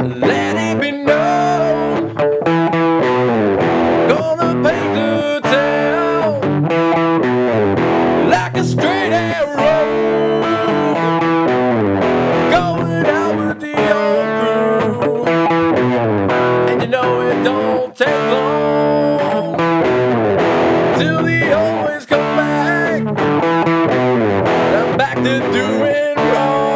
Let it be known, gonna paint the town like a straight arrow, going out with the old crew. And you know it don't take long till the old ways come back. I'm back to doing wrong.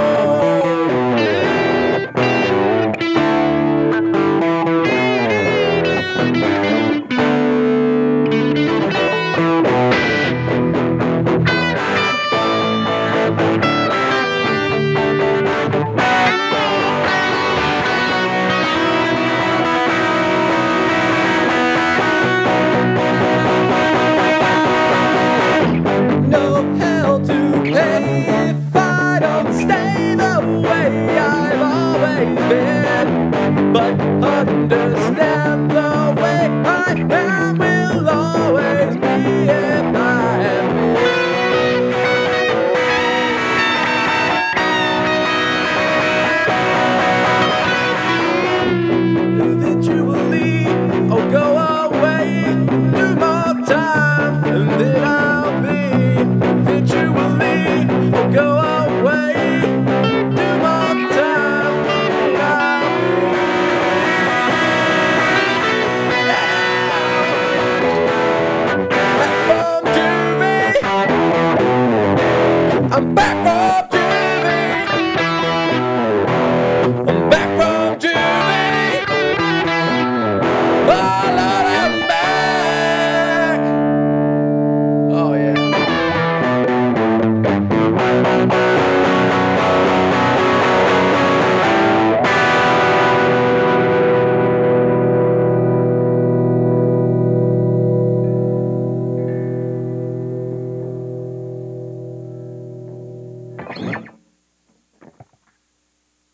No hell to pay if I don't stay the way I've always been. But understand